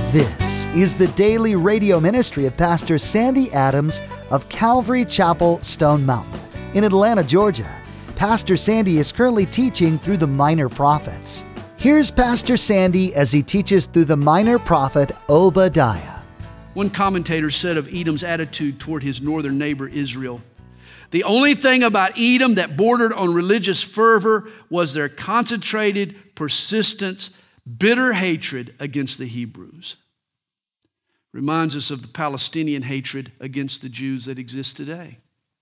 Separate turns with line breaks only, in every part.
This is the daily radio ministry of Pastor Sandy Adams of Calvary Chapel, Stone Mountain in Atlanta, Georgia. Pastor Sandy is currently teaching through the Minor Prophets. Here's Pastor Sandy as he teaches through the minor prophet Obadiah.
One commentator said of Edom's attitude toward his northern neighbor Israel, the only thing about Edom that bordered on religious fervor was their concentrated, persistent, bitter hatred against the Hebrews. Reminds us of the Palestinian hatred against the Jews that exists today.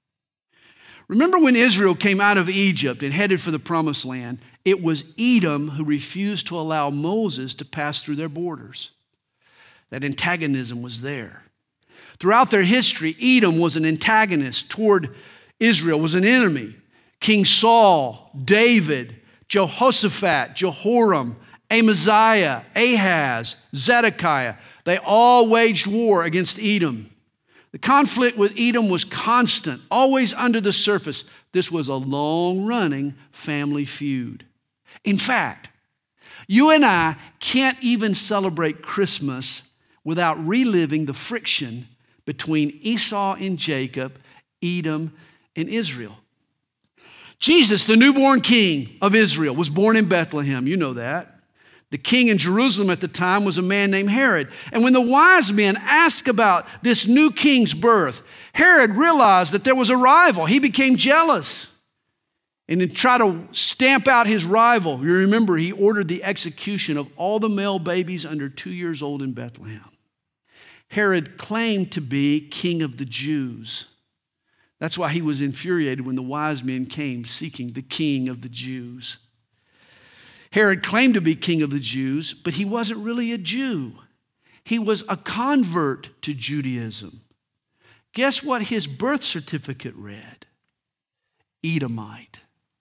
Remember when Israel came out of Egypt and headed for the Promised Land, it was Edom who refused to allow Moses to pass through their borders. That antagonism was there. Throughout their history, Edom was an antagonist toward Israel, was an enemy. King Saul, David, Jehoshaphat, Jehoram, Amaziah, Ahaz, Zedekiah, they all waged war against Edom. The conflict with Edom was constant, always under the surface. This was a long-running family feud. In fact, you and I can't even celebrate Christmas without reliving the friction between Esau and Jacob, Edom and Israel. Jesus, the newborn king of Israel, was born in Bethlehem. You know that. The king in Jerusalem at the time was a man named Herod. And when the wise men asked about this new king's birth, Herod realized that there was a rival. He became jealous and to try to stamp out his rival. You remember, he ordered the execution of all the male babies under 2 years old in Bethlehem. Herod claimed to be king of the Jews. That's why he was infuriated when the wise men came seeking the king of the Jews. Herod claimed to be king of the Jews, but he wasn't really a Jew. He was a convert to Judaism. Guess what his birth certificate read? Edomite.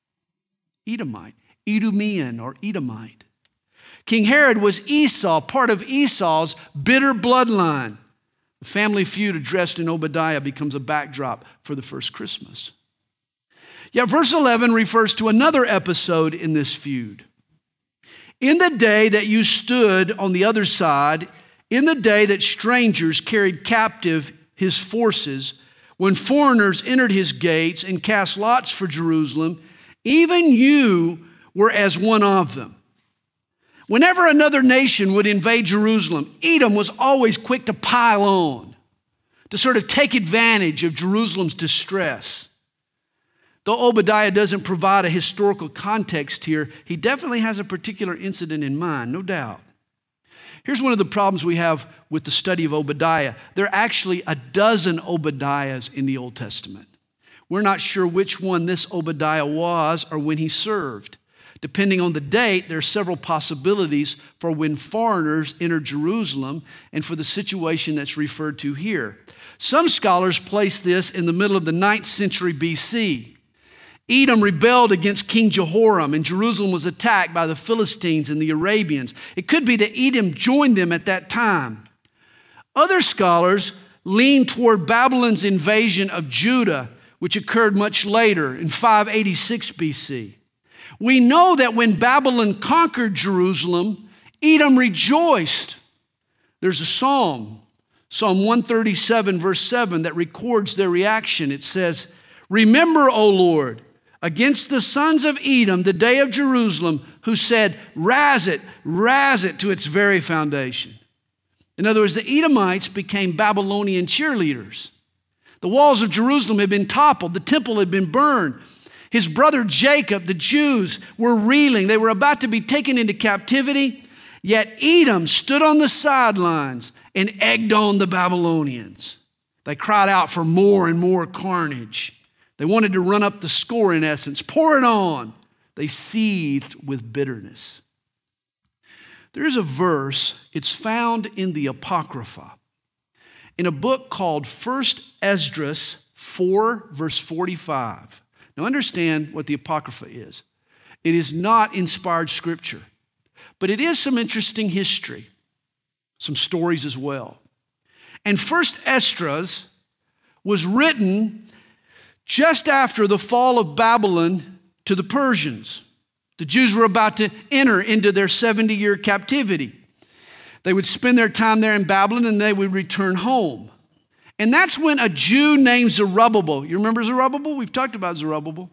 Edomite. Edomian or Edomite. King Herod was Esau, part of Esau's bitter bloodline. The family feud addressed in Obadiah becomes a backdrop for the first Christmas. Yet verse 11 refers to another episode in this feud. In the day that you stood on the other side, in the day that strangers carried captive his forces, when foreigners entered his gates and cast lots for Jerusalem, even you were as one of them. Whenever another nation would invade Jerusalem, Edom was always quick to pile on, to sort of take advantage of Jerusalem's distress. Though Obadiah doesn't provide a historical context here, he definitely has a particular incident in mind, no doubt. Here's one of the problems we have with the study of Obadiah. There are actually a dozen Obadiahs in the Old Testament. We're not sure which one this Obadiah was or when he served. Depending on the date, there are several possibilities for when foreigners entered Jerusalem and for the situation that's referred to here. Some scholars place this in the middle of the 9th century BC. Edom rebelled against King Jehoram, and Jerusalem was attacked by the Philistines and the Arabians. It could be that Edom joined them at that time. Other scholars lean toward Babylon's invasion of Judah, which occurred much later in 586 BC. We know that when Babylon conquered Jerusalem, Edom rejoiced. There's a psalm, Psalm 137, verse 7, that records their reaction. It says, "Remember, O Lord, against the sons of Edom, the day of Jerusalem, who said, razz it to its very foundation." In other words, the Edomites became Babylonian cheerleaders. The walls of Jerusalem had been toppled. The temple had been burned. His brother Jacob, the Jews, were reeling. They were about to be taken into captivity. Yet Edom stood on the sidelines and egged on the Babylonians. They cried out for more and more carnage. They wanted to run up the score, in essence. Pour it on. They seethed with bitterness. There is a verse, it's found in the Apocrypha, in a book called 1 Esdras 4, verse 45. Now understand what the Apocrypha is. It is not inspired scripture, but it is some interesting history, some stories as well. And 1 Esdras was written just after the fall of Babylon to the Persians. The Jews were about to enter into their 70-year captivity. They would spend their time there in Babylon and they would return home. And that's when a Jew named Zerubbabel, you remember Zerubbabel? We've talked about Zerubbabel.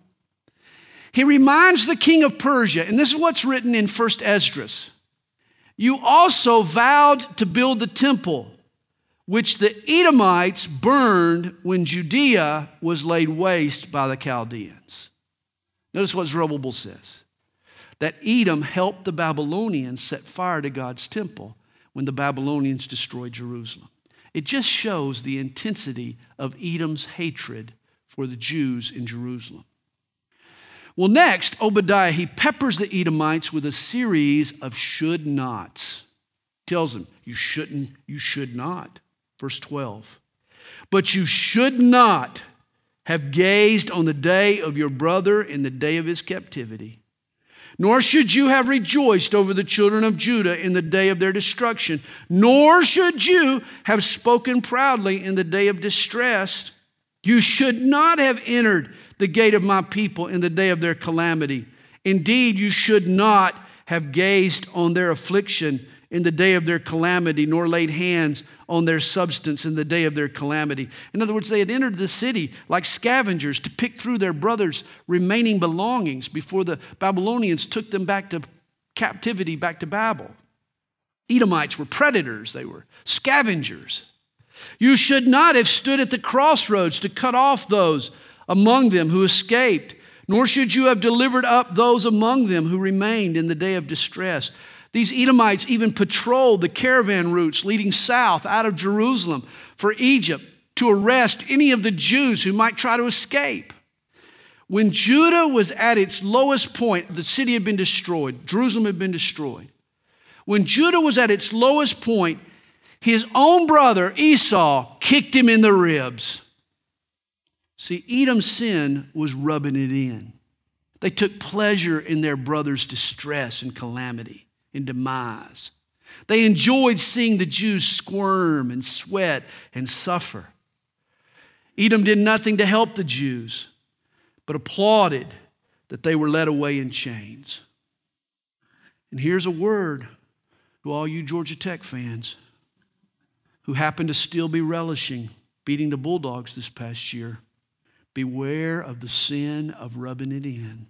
He reminds the king of Persia, and this is what's written in 1 Esdras. You also vowed to build the temple, which the Edomites burned when Judea was laid waste by the Chaldeans. Notice what Zerubbabel says, that Edom helped the Babylonians set fire to God's temple when the Babylonians destroyed Jerusalem. It just shows the intensity of Edom's hatred for the Jews in Jerusalem. Well, next, Obadiah, he peppers the Edomites with a series of should nots. Tells them, you should not. Verse 12. But you should not have gazed on the day of your brother in the day of his captivity, nor should you have rejoiced over the children of Judah in the day of their destruction, nor should you have spoken proudly in the day of distress. You should not have entered the gate of my people in the day of their calamity. Indeed, you should not have gazed on their affliction in the day of their calamity, nor laid hands on their substance in the day of their calamity. In other words, they had entered the city like scavengers to pick through their brothers' remaining belongings before the Babylonians took them back to captivity, back to Babel. Edomites were predators. They were scavengers. You should not have stood at the crossroads to cut off those among them who escaped, nor should you have delivered up those among them who remained in the day of distress. These Edomites even patrolled the caravan routes leading south out of Jerusalem for Egypt to arrest any of the Jews who might try to escape. When Judah was at its lowest point, the city had been destroyed, Jerusalem had been destroyed. When Judah was at its lowest point, his own brother Esau kicked him in the ribs. See, Edom's sin was rubbing it in. They took pleasure in their brother's distress and calamity and demise. They enjoyed seeing the Jews squirm and sweat and suffer. Edom did nothing to help the Jews, but applauded that they were led away in chains. And here's a word to all you Georgia Tech fans who happen to still be relishing beating the Bulldogs this past year. Beware of the sin of rubbing it in.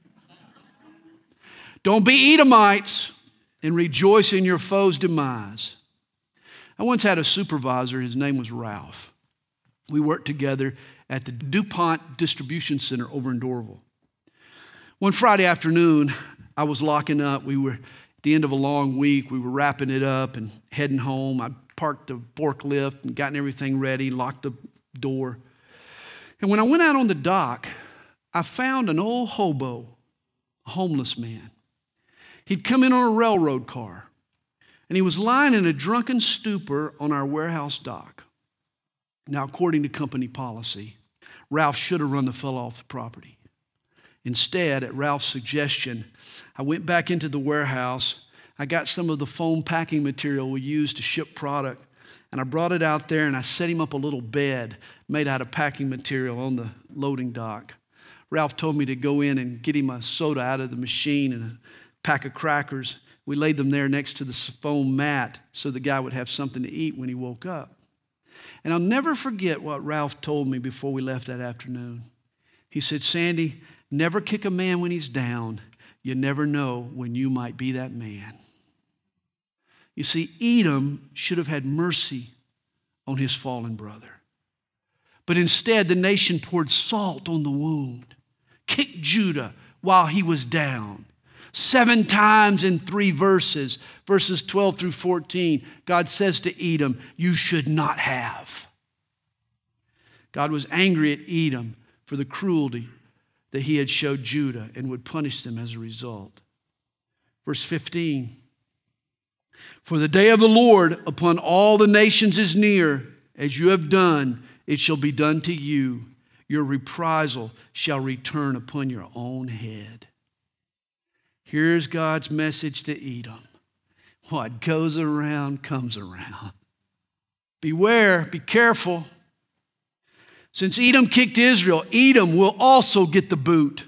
Don't be Edomites and rejoice in your foe's demise. I once had a supervisor, his name was Ralph. We worked together at the DuPont Distribution Center over in Dorville. One Friday afternoon, I was locking up. We were at the end of a long week. We were wrapping it up and heading home. I parked the forklift and gotten everything ready, locked the door. And when I went out on the dock, I found an old hobo, a homeless man. He'd come in on a railroad car, and he was lying in a drunken stupor on our warehouse dock. Now, according to company policy, Ralph should have run the fellow off the property. Instead, at Ralph's suggestion, I went back into the warehouse. I got some of the foam packing material we used to ship product, and I brought it out there, and I set him up a little bed made out of packing material on the loading dock. Ralph told me to go in and get him a soda out of the machine and a pack of crackers. We laid them there next to the foam mat so the guy would have something to eat when he woke up. And I'll never forget what Ralph told me before we left that afternoon. He said, Sandy, never kick a man when he's down. You never know when you might be that man. You see, Edom should have had mercy on his fallen brother. But instead, the nation poured salt on the wound, kicked Judah while he was down. 7 times in 3 verses, verses 12 through 14, God says to Edom, you should not have. God was angry at Edom for the cruelty that he had showed Judah and would punish them as a result. Verse 15, for the day of the Lord upon all the nations is near. As you have done, it shall be done to you. Your reprisal shall return upon your own head. Here's God's message to Edom. What goes around comes around. Beware, be careful. Since Edom kicked Israel, Edom will also get the boot.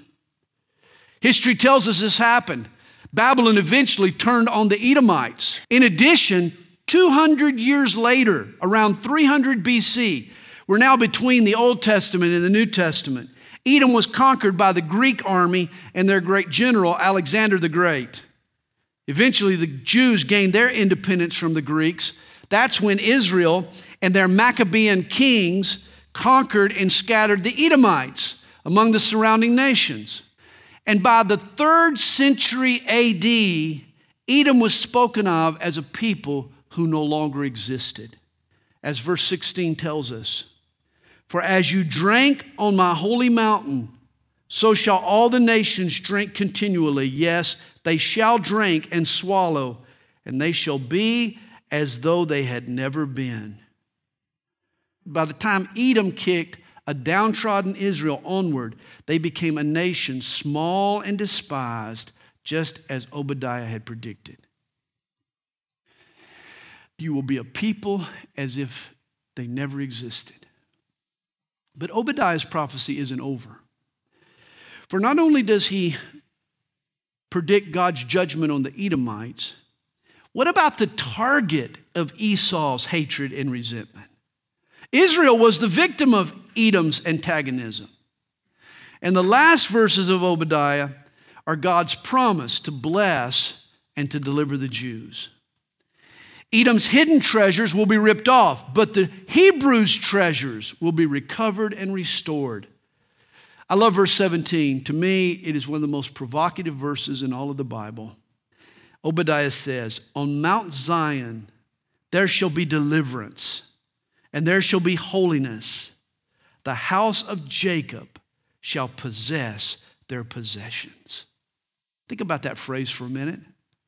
History tells us this happened. Babylon eventually turned on the Edomites. In addition 200 years later, around 300 BC, we're now between the Old Testament and the New Testament. Edom was conquered by the Greek army and their great general, Alexander the Great. Eventually, the Jews gained their independence from the Greeks. That's when Israel and their Maccabean kings conquered and scattered the Edomites among the surrounding nations. And by the 3rd century AD, Edom was spoken of as a people who no longer existed. As verse 16 tells us, "For as you drank on my holy mountain, so shall all the nations drink continually. Yes, they shall drink and swallow, and they shall be as though they had never been." By the time Edom kicked a downtrodden Israel onward, they became a nation small and despised, just as Obadiah had predicted. You will be a people as if they never existed. But Obadiah's prophecy isn't over. For not only does he predict God's judgment on the Edomites, what about the target of Esau's hatred and resentment? Israel was the victim of Edom's antagonism. And the last verses of Obadiah are God's promise to bless and to deliver the Jews. Edom's hidden treasures will be ripped off, but the Hebrews' treasures will be recovered and restored. I love verse 17. To me, it is one of the most provocative verses in all of the Bible. Obadiah says, "On Mount Zion there shall be deliverance, and there shall be holiness. The house of Jacob shall possess their possessions." Think about that phrase for a minute.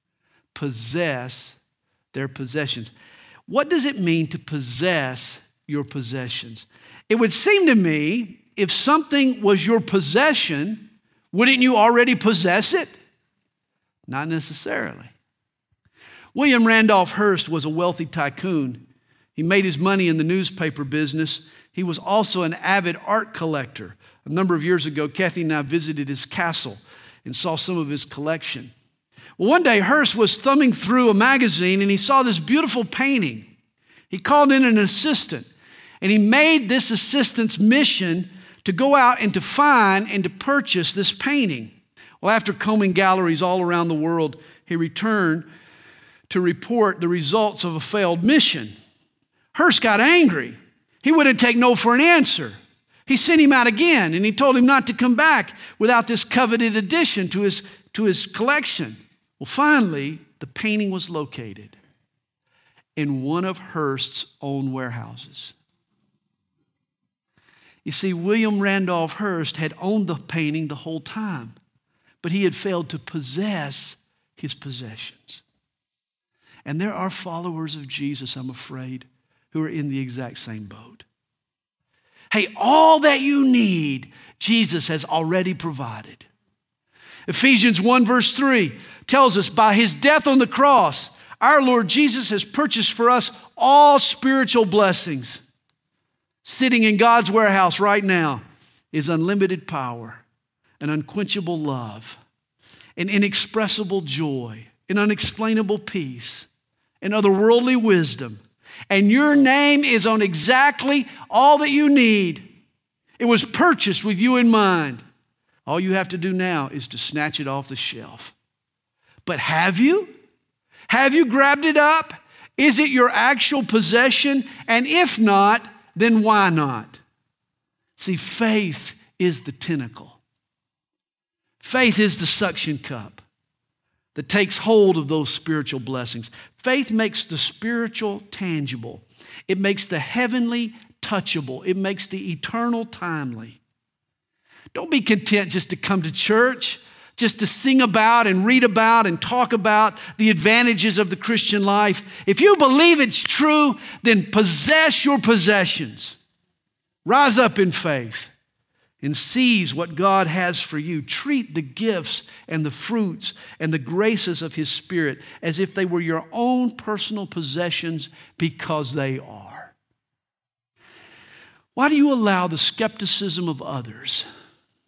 Possess their possessions. What does it mean to possess your possessions? It would seem to me, if something was your possession, wouldn't you already possess it? Not necessarily. William Randolph Hearst was a wealthy tycoon. He made his money in the newspaper business. He was also an avid art collector. A number of years ago, Kathy and I visited his castle and saw some of his collection. Well, one day, Hearst was thumbing through a magazine and he saw this beautiful painting. He called in an assistant, and he made this assistant's mission to go out and to find and to purchase this painting. Well, after combing galleries all around the world, he returned to report the results of a failed mission. Hearst got angry. He wouldn't take no for an answer. He sent him out again, and he told him not to come back without this coveted addition to his collection. Well, finally, the painting was located in one of Hearst's own warehouses. You see, William Randolph Hearst had owned the painting the whole time, but he had failed to possess his possessions. And there are followers of Jesus, I'm afraid, who are in the exact same boat. Hey, all that you need, Jesus has already provided. Ephesians 1 verse 3 tells us, by his death on the cross, our Lord Jesus has purchased for us all spiritual blessings. Sitting in God's warehouse right now is unlimited power, an unquenchable love, an inexpressible joy, an unexplainable peace, and otherworldly wisdom. And your name is on exactly all that you need. It was purchased with you in mind. All you have to do now is to snatch it off the shelf. But have you? Have you grabbed it up? Is it your actual possession? And if not, then why not? See, faith is the tentacle. Faith is the suction cup that takes hold of those spiritual blessings. Faith makes the spiritual tangible. It makes the heavenly touchable. It makes the eternal timely. Don't be content just to come to church, just to sing about and read about and talk about the advantages of the Christian life. If you believe it's true, then possess your possessions. Rise up in faith and seize what God has for you. Treat the gifts and the fruits and the graces of his Spirit as if they were your own personal possessions, because they are. Why do you allow the skepticism of others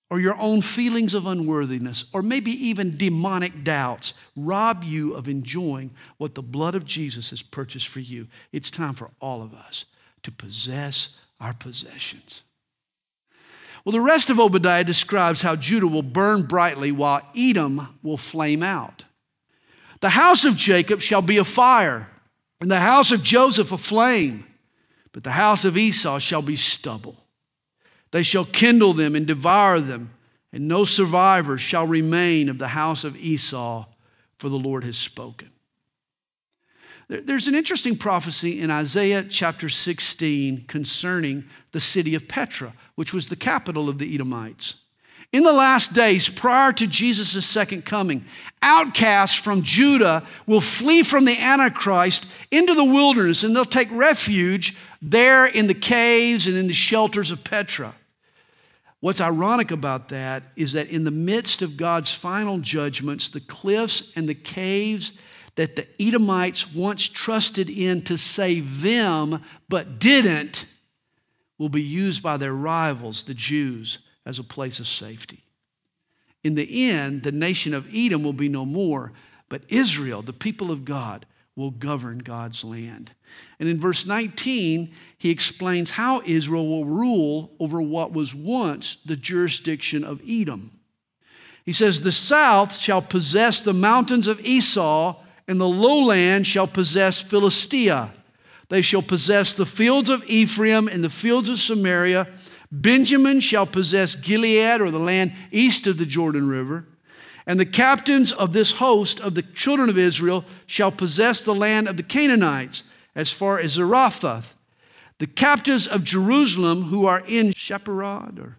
or your own feelings of unworthiness, or maybe even demonic doubts rob you of enjoying what the blood of Jesus has purchased for you. It's time for all of us to possess our possessions. Well, the rest of Obadiah describes how Judah will burn brightly while Edom will flame out. The house of Jacob shall be a fire, and the house of Joseph a flame, but the house of Esau shall be stubble. They shall kindle them and devour them, and no survivor shall remain of the house of Esau, for the Lord has spoken. There's an interesting prophecy in Isaiah chapter 16 concerning the city of Petra, which was the capital of the Edomites. In the last days, prior to Jesus' second coming, outcasts from Judah will flee from the Antichrist into the wilderness, and they'll take refuge there in the caves and in the shelters of Petra. What's ironic about that is that in the midst of God's final judgments, the cliffs and the caves that the Edomites once trusted in to save them but didn't will be used by their rivals, the Jews, as a place of safety. In the end, the nation of Edom will be no more, but Israel, the people of God, will govern God's land. And in verse 19, he explains how Israel will rule over what was once the jurisdiction of Edom. He says, the south shall possess the mountains of Esau, and the lowland shall possess Philistia. They shall possess the fields of Ephraim and the fields of Samaria. Benjamin shall possess Gilead, or the land east of the Jordan River. And the captains of this host of the children of Israel shall possess the land of the Canaanites as far as Zarephath. The captives of Jerusalem who are in Shepherad, or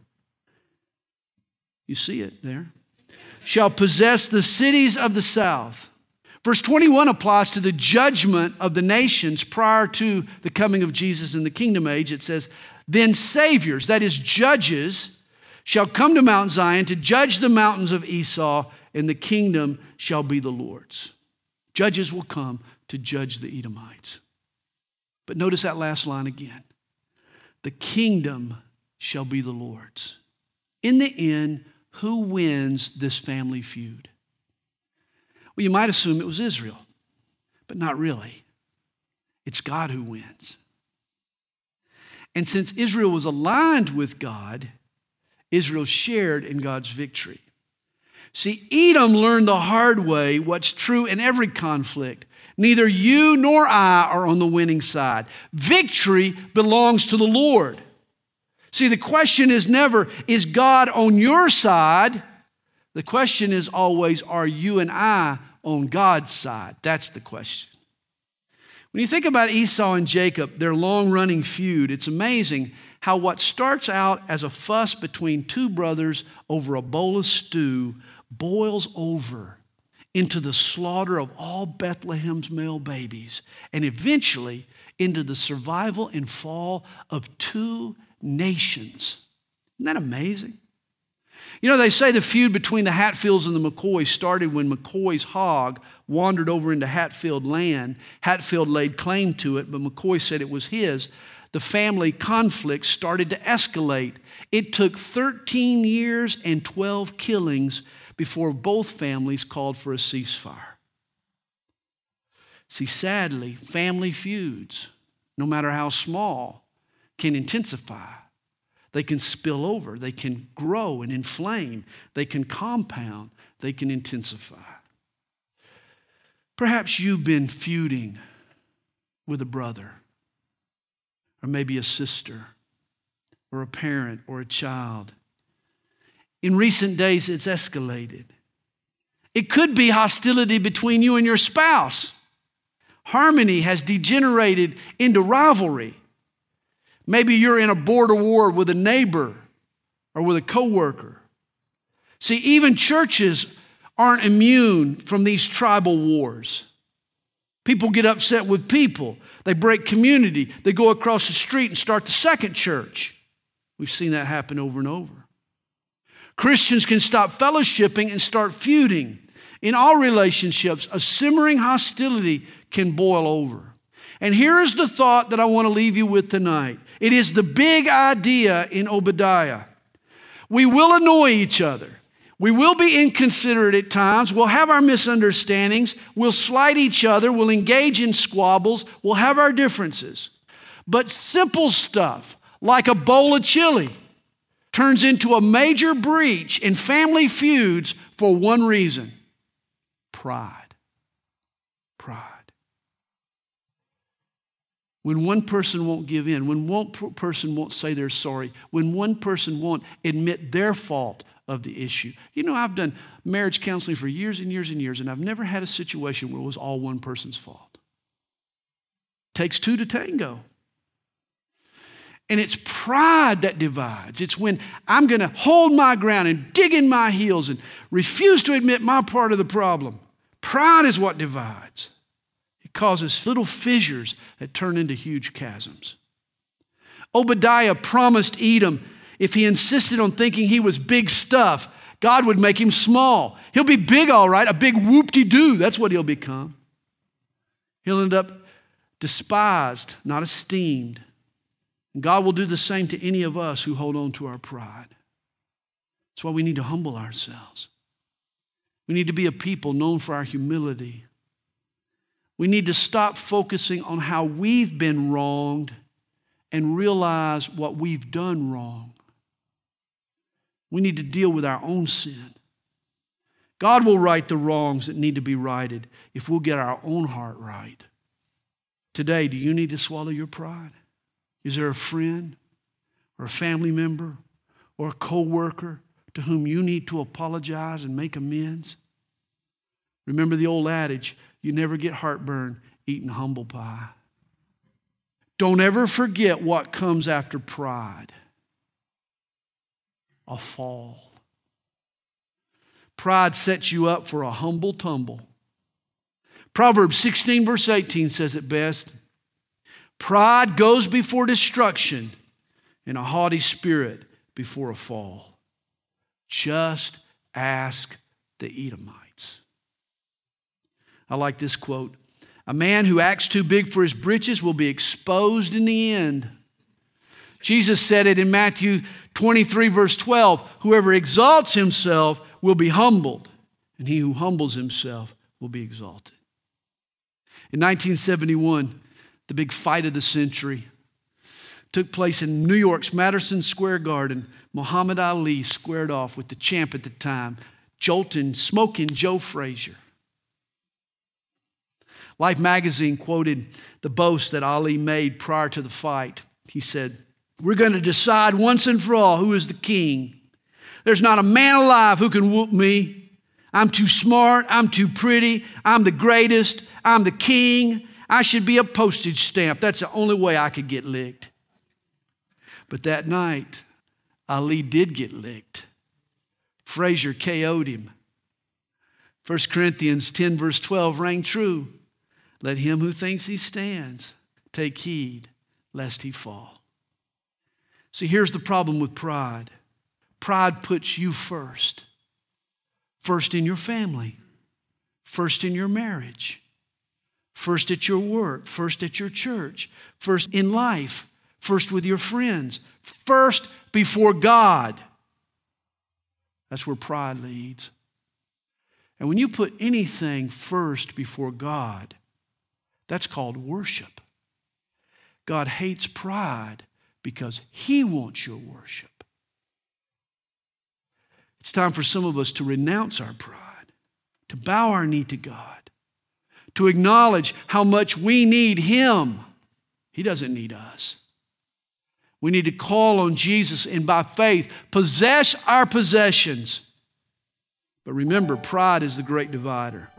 you see it there, shall possess the cities of the south. Verse 21 applies to the judgment of the nations prior to the coming of Jesus in the kingdom age. It says, then saviors, that is judges, shall come to Mount Zion to judge the mountains of Esau, and the kingdom shall be the Lord's. Judges will come to judge the Edomites. But notice that last line again. The kingdom shall be the Lord's. In the end, who wins this family feud? Well, you might assume it was Israel, but not really. It's God who wins. And since Israel was aligned with God, Israel shared in God's victory. See, Edom learned the hard way what's true in every conflict. Neither you nor I are on the winning side. Victory belongs to the Lord. See, the question is never, is God on your side? The question is always, are you and I on God's side? That's the question. When you think about Esau and Jacob, their long-running feud, it's amazing how what starts out as a fuss between two brothers over a bowl of stew boils over into the slaughter of all Bethlehem's male babies, and eventually into the survival and fall of two nations. Isn't that amazing? You know, they say the feud between the Hatfields and the McCoys started when McCoy's hog wandered over into Hatfield land. Hatfield laid claim to it, but McCoy said it was his. The family conflict started to escalate. It took 13 years and 12 killings before both families called for a ceasefire. See, sadly, family feuds, no matter how small, can intensify. They can spill over. They can grow and inflame. They can compound. They can intensify. Perhaps you've been feuding with a brother, or maybe a sister, or a parent, or a child. In recent days, it's escalated. It could be hostility between you and your spouse. Harmony has degenerated into rivalry. Maybe you're in a border war with a neighbor or with a coworker. See, even churches aren't immune from these tribal wars. People get upset with people. They break community. They go across the street and start the second church. We've seen that happen over and over. Christians can stop fellowshipping and start feuding. In all relationships, a simmering hostility can boil over. And here is the thought that I want to leave you with tonight. It is the big idea in Obadiah. We will annoy each other. We will be inconsiderate at times. We'll have our misunderstandings. We'll slight each other. We'll engage in squabbles. We'll have our differences. But simple stuff, like a bowl of chili, turns into a major breach in family feuds for one reason: pride. Pride. When one person won't give in, when one person won't say they're sorry, when one person won't admit their fault of the issue. You know, I've done marriage counseling for years and years and years, and I've never had a situation where it was all one person's fault. It takes two to tango. And it's pride that divides. It's when I'm going to hold my ground and dig in my heels and refuse to admit my part of the problem. Pride is what divides. It causes little fissures that turn into huge chasms. Obadiah promised Edom, if he insisted on thinking he was big stuff, God would make him small. He'll be big, all right, a big whoop-de-doo. That's what he'll become. He'll end up despised, not esteemed. And God will do the same to any of us who hold on to our pride. That's why we need to humble ourselves. We need to be a people known for our humility. We need to stop focusing on how we've been wronged and realize what we've done wrong. We need to deal with our own sin. God will right the wrongs that need to be righted if we'll get our own heart right. Today, do you need to swallow your pride? Is there a friend or a family member or a co-worker to whom you need to apologize and make amends? Remember the old adage, you never get heartburn eating humble pie. Don't ever forget what comes after pride. A fall. Pride sets you up for a humble tumble. Proverbs 16 verse 18 says it best. Pride goes before destruction and a haughty spirit before a fall. Just ask the Edomites. I like this quote. A man who acts too big for his britches will be exposed in the end. Jesus said it in Matthew 23 verse 12. Whoever exalts himself will be humbled, and he who humbles himself will be exalted. In 1971, the big fight of the century took place in New York's Madison Square Garden. Muhammad Ali squared off with the champ at the time, smoking Joe Frazier. Life magazine quoted the boast that Ali made prior to the fight. He said, "We're going to decide once and for all who is the king. There's not a man alive who can whoop me. I'm too smart. I'm too pretty. I'm the greatest. I'm the king. I should be a postage stamp. That's the only way I could get licked." But that night, Ali did get licked. Frazier KO'd him. 1 Corinthians 10 verse 12 rang true. Let him who thinks he stands take heed lest he fall. See, here's the problem with pride. Pride puts you first. First in your family. First in your marriage. First at your work. First at your church. First in life. First with your friends. First before God. That's where pride leads. And when you put anything first before God, that's called worship. God hates pride because He wants your worship. It's time for some of us to renounce our pride, to bow our knee to God, to acknowledge how much we need Him. He doesn't need us. We need to call on Jesus and by faith possess our possessions. But remember, pride is the great divider.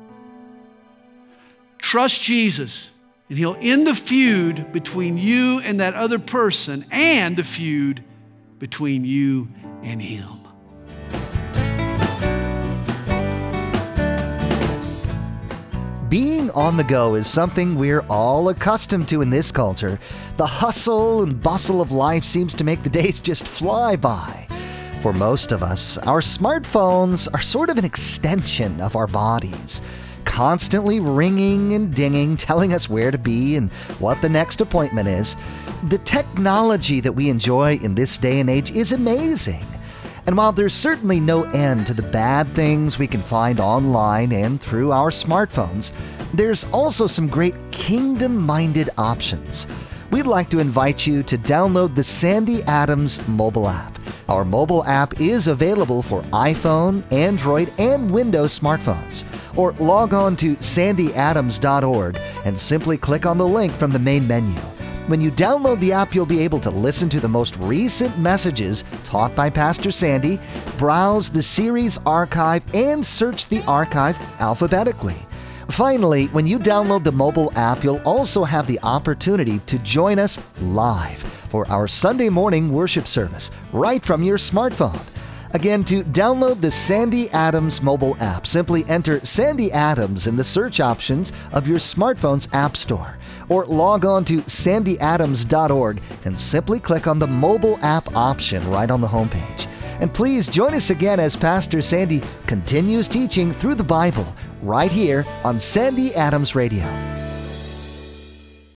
Trust Jesus, and He'll end the feud between you and that other person and the feud between you and Him.
Being on the go is something we're all accustomed to in this culture. The hustle and bustle of life seems to make the days just fly by. For most of us, our smartphones are sort of an extension of our bodies, constantly ringing and dinging, telling us where to be and what the next appointment is. The technology that we enjoy in this day and age is amazing. And while there's certainly no end to the bad things we can find online and through our smartphones, there's also some great kingdom-minded options. We'd like to invite you to download the Sandy Adams mobile app. Our mobile app is available for iPhone, Android, and Windows smartphones. Or log on to sandyadams.org and simply click on the link from the main menu. When you download the app, you'll be able to listen to the most recent messages taught by Pastor Sandy, browse the series archive, and search the archive alphabetically. Finally, when you download the mobile app, you'll also have the opportunity to join us live for our Sunday morning worship service right from your smartphone. Again, to download the Sandy Adams mobile app, simply enter Sandy Adams in the search options of your smartphone's app store, or log on to sandyadams.org and simply click on the mobile app option right on the homepage. And please join us again as Pastor Sandy continues teaching through the Bible right here on Sandy Adams Radio.